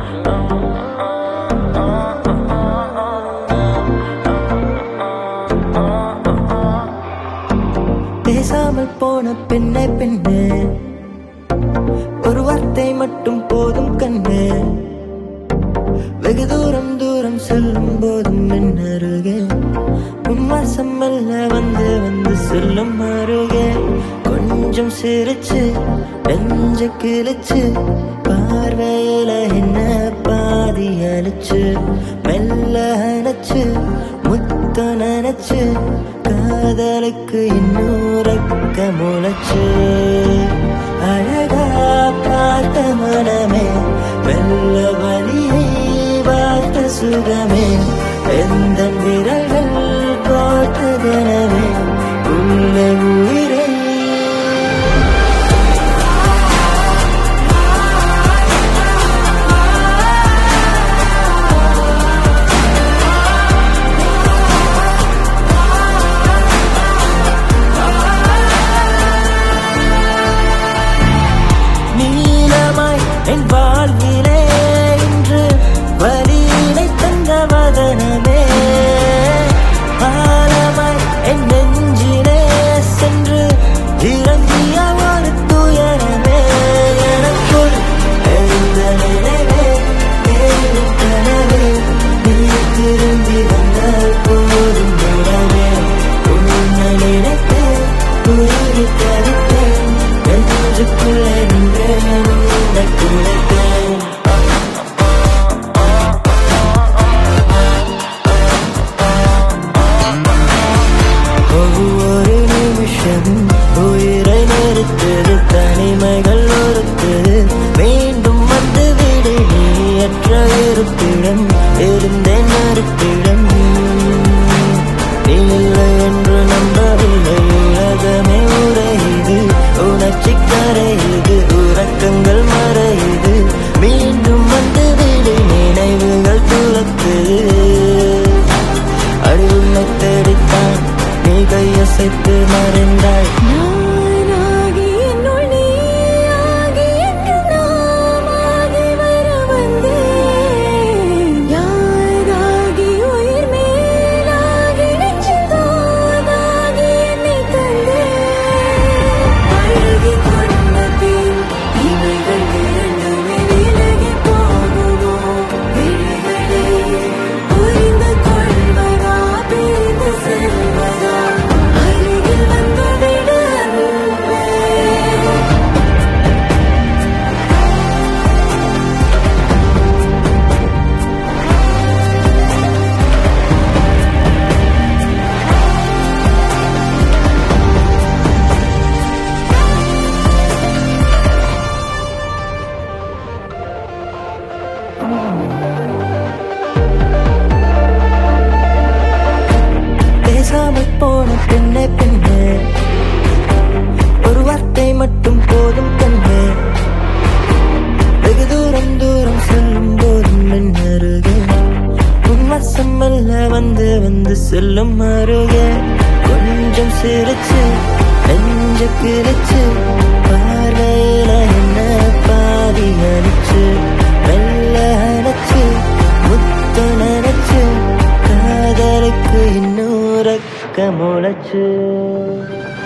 பேசாமல் போன பெண்ணே பெண்ணே, ஒரு வார்த்தை மட்டும் போதும் கண்ணே. வெகு தூரம் தூரம் செல்லும் போதும் என் அருகே உன் வாசம் மெல்ல வந்து வந்து செல்லும் அருகே. கொஞ்சம் சிரிச்சு நெஞ்ச கிழிச்சு பார்வையில என்ன பாதி அழிச்சு மெல்ல அணைச்சு முத்த நினைச்சு காதலுக்கு இன்னொருக்க முளைச்சு. அழகா பார்த்த மனமே மெல்ல வலியை பார்த்த சுகமே, எந்த விரல்கள் பார்த்ததனவே உள்ள உயிரை. நீலமாய் என் வாழ்விலே இன்று வலியினை தந்த வதனமே, ஆழமாய் என் நெஞ்சிலே சென்று இறங்கிய ஒரு துயரமே. எனக்குள் எழுந்த நினைவே நேரும் கனவே, நீ திரும்பி வந்தால் போதும் உறவே. உன்னை நினைத்தேன் உயிரை தவித்தேன், நெஞ்சுக்குள்ளே நின்றேன் உன்னை குழைத்தேன். ஒவ்வொரு நிமிஷமும் உயிரை நிறுத்தது, தனிமைகள் ஒருத்தது. மீண்டும் வந்து விடு நீ அற்ற இருப்பிடம், இருந்தேன் இருப்பிடம். நீ இல்லை என்று நம்பவில்லை, உலகமே உரையுது, உணர்ச்சி கரையுது, உறக்கங்கள் மறையுது. மீண்டும் வந்து விடு நினைவுகள் துளக்குது. அருளை தேடித்தான் நீ கையசைத்து மறைந்தாய். பேசாமல் போன பெண்ணே பெண்ணே, ஒரு வார்த்தை மட்டும் போதும் கண்ணே. வெகு தூரம் தூரம் செல்லும் போதும் என் அருகே உன் வாசம் மெல்ல வந்து வந்து செல்லும் அருகே. கொஞ்சம் சிரிச்சு நெஞ்ச கிழிச்சு பார்வையில என்ன பாதி அழிச்சு மெல்ல அணைச்சு முத்த நினைச்சு காதலுக்கு இன்னொருக்க முளைச்சு.